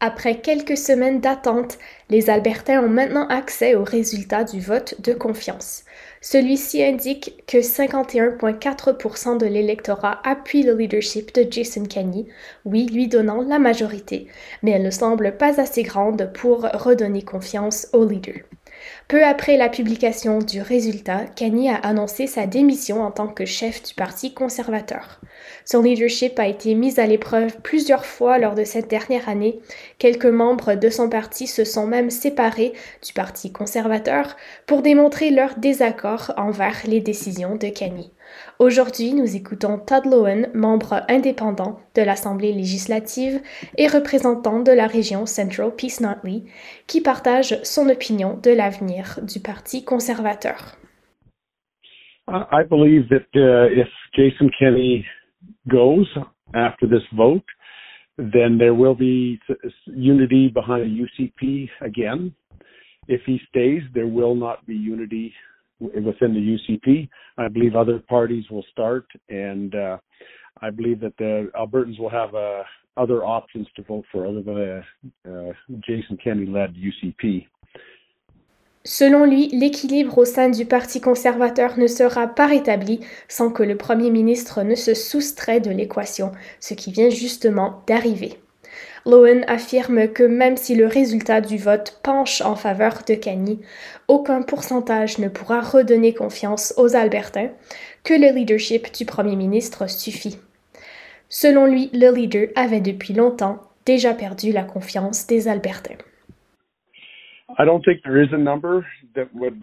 Après quelques semaines d'attente, les Albertains ont maintenant accès aux résultats du vote de confiance. Celui-ci indique que 51,4% de l'électorat appuie le leadership de Jason Kenney, oui, lui donnant la majorité, mais elle ne semble pas assez grande pour redonner confiance au leader. Peu après la publication du résultat, Kenney a annoncé sa démission en tant que chef du Parti conservateur. Son leadership a été mis à l'épreuve plusieurs fois lors de cette dernière année. Quelques membres de son parti se sont même séparés du Parti conservateur pour démontrer leur désaccord envers les décisions de Kenney. Aujourd'hui, nous écoutons Todd Loewen, membre indépendant de l'Assemblée législative et représentant de la région Central Peace Notley, qui partage son opinion de l'avenir du Parti conservateur. I believe that if Jason Kenney goes after this vote, then there will be unity behind the UCP again. If he stays, there will not be unity within the UCP. I believe other parties will start, and I believe that the Albertans will have other options to vote for other than a Jason Kenney-led UCP. Selon lui, l'équilibre au sein du Parti conservateur ne sera pas rétabli sans que le Premier ministre ne se soustrait de l'équation, ce qui vient justement d'arriver. Loewen affirme que même si le résultat du vote penche en faveur de Kenney, aucun pourcentage ne pourra redonner confiance aux Albertains, que le leadership du Premier ministre suffit. Selon lui, le leader avait depuis longtemps déjà perdu la confiance des Albertains. I don't think there is a number that would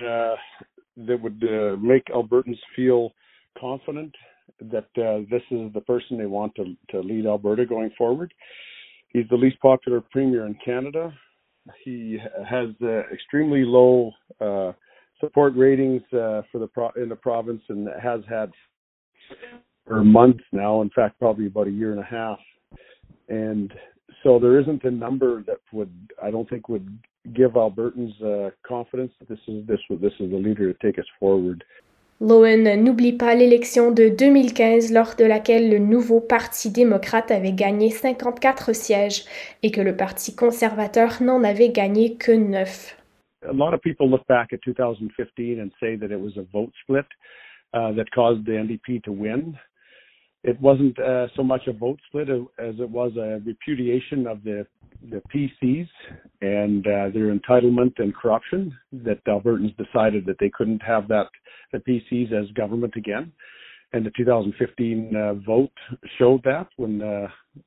make Albertans feel confident that this is the person they want to lead Alberta going forward. He's the least popular premier in Canada. He has extremely low support ratings in the province, and has had for months now. In fact, probably about a year and a half. And so there isn't a number that I don't think would give Albertans confidence that this is the leader to take us forward. Loewen n'oublie pas l'élection de 2015 lors de laquelle le nouveau Parti démocrate avait gagné 54 sièges et que le Parti conservateur n'en avait gagné que 9. A lot of people look back at 2015 and say that it was a vote split that caused the NDP to win. It wasn't so much a vote split as it was a repudiation of the PCs and their entitlement and corruption, that Albertans decided that they couldn't have the PCs as government again. And the 2015 vote showed that when the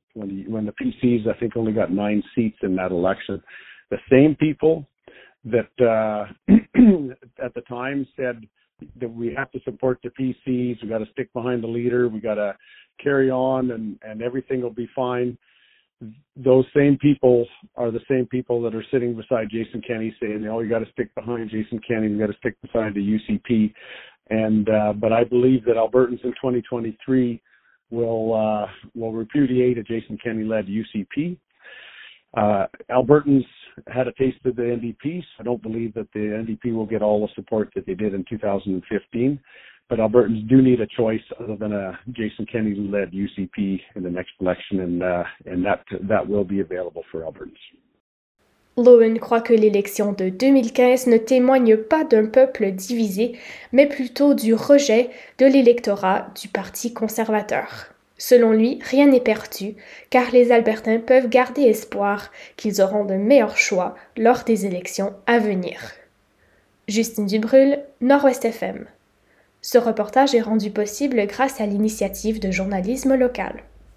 PCs, I think, only got 9 seats in that election. The same people that at the time said that we have to support the PCs, we got to stick behind the leader, we got to carry on and everything will be fine. Those same people are the same people that are sitting beside Jason Kenney saying, "Oh, you got to stick behind Jason Kenney. You got to stick beside the UCP." And but I believe that Albertans in 2023 will repudiate a Jason Kenney-led UCP. Albertans had a taste of the NDP, so I don't believe that the NDP will get all the support that they did in 2015. But Albertans do need a choice other than a Jason Kenney-led UCP in the next election, and that will be available for Albertans. Loewen croit que l'élection de 2015 ne témoigne pas d'un peuple divisé, mais plutôt du rejet de l'électorat du Parti conservateur. Selon lui, rien n'est perdu, car les Albertains peuvent garder espoir qu'ils auront de meilleurs choix lors des élections à venir. Justine Dubrul, Nord-Ouest FM. Ce reportage est rendu possible grâce à l'initiative de journalisme local.